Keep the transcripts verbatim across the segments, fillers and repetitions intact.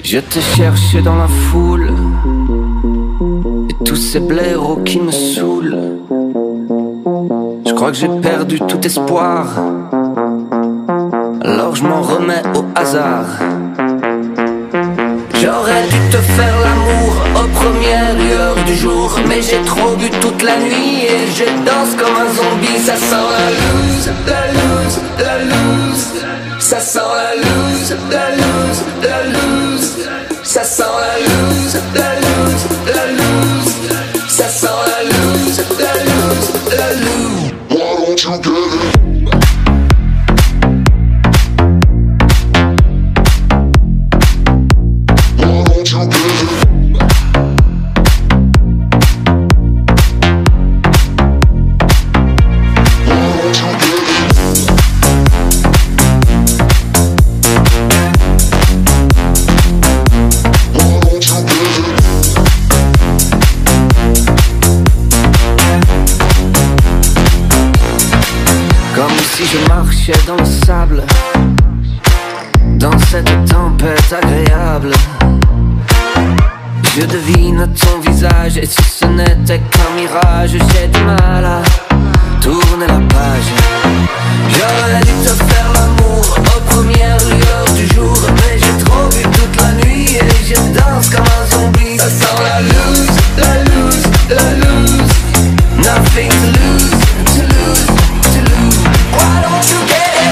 Je te cherchais dans la foule et tous ces blaireaux qui me saoulent. Je crois que j'ai perdu tout espoir, alors je m'en remets au hasard. J'aurais dû te faire l'amour aux premières lueurs du jour, mais j'ai trop bu toute la nuit et je danse comme un zombie. Ça sent la loose, la loose, la loose. Ça sent la loose, la loose, la loose. Ça sent la loose, la loose, la loose. Ça sent la loose, la loose, la loose. Why don't you get it? Si je marchais dans le sable, dans cette tempête agréable, je devine ton visage, et si ce n'était qu'un mirage, j'ai du mal à tourner la page. J'aurais dû te faire l'amour aux premières lueurs du jour, mais j'ai trop bu toute la nuit et je danse comme un zombie. Ça sent la loose, la loose, la loose. Nothing to lose, to lose, to lose. Why don't you get it?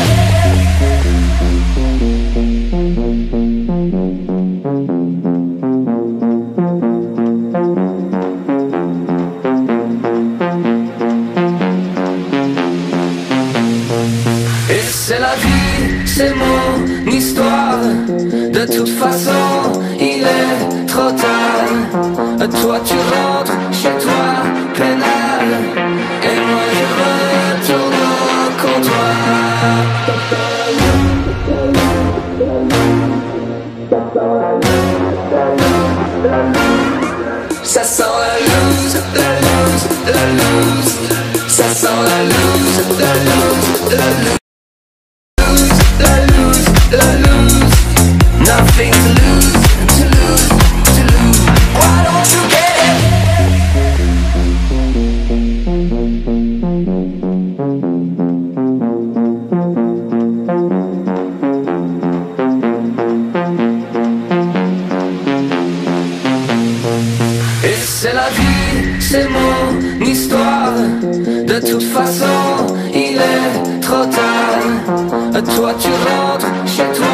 Et c'est la vie, c'est mon histoire. De toute façon, il est trop tard. Toi tu rentres chez toi, pénal, et moi je retourne au comptoir. Ça sent la loose, la loose, la loose. Ça sent la loose, la loose, la loose. La loose, la loose. Nothing to lose, to lose, to lose. Why don't you get it? Et c'est la vie, c'est mon histoire. De toute façon, il est trop tard. Toi tu rentres chez toi.